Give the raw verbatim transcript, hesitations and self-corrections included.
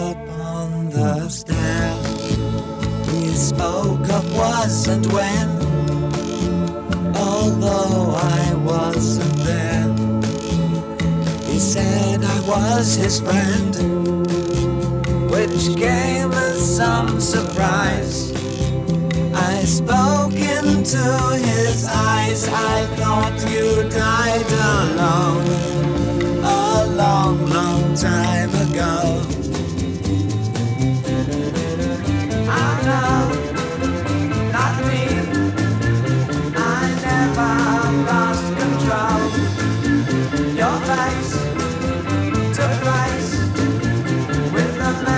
up on the stair. He spoke of was and when, although I wasn't there. He said I was his friend, which came as some surprise. I spoke into his eyes. I thought you died alone a long, long time